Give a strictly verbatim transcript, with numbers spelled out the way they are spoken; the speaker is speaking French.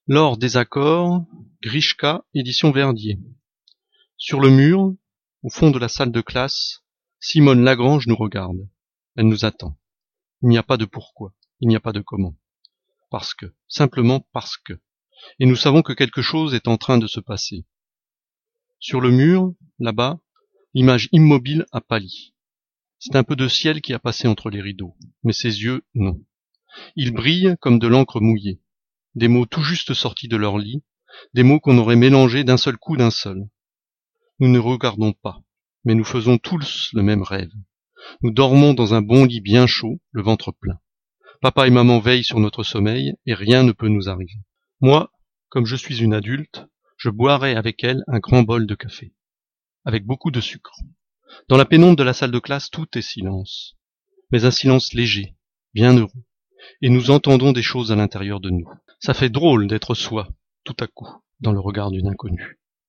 Lors des accords, Grishka, édition Verdier. Sur le mur, au fond de la salle de classe, Simone Lagrange nous regarde. Elle nous attend. Il n'y a pas de pourquoi, il n'y a pas de comment. Parce que, simplement parce que. Et nous savons que quelque chose est en train de se passer. Sur le mur, là-bas, l'image immobile a pâli. C'est un peu de ciel qui a passé entre les rideaux, mais ses yeux, non. Ils brillent comme de l'encre mouillée. Des mots tout juste sortis de leur lit, des mots qu'on aurait mélangés d'un seul coup d'un seul. Nous ne regardons pas, mais nous faisons tous le même rêve. Nous dormons dans un bon lit bien chaud, le ventre plein. Papa et maman veillent sur notre sommeil et rien ne peut nous arriver. Moi, comme je suis une adulte, je boirai avec elle un grand bol de café, avec beaucoup de sucre. Dans la pénombre de la salle de classe, tout est silence, mais un silence léger, bien heureux, et nous entendons des choses à l'intérieur de nous. Ça fait drôle d'être soi, tout à coup, dans le regard d'une inconnue.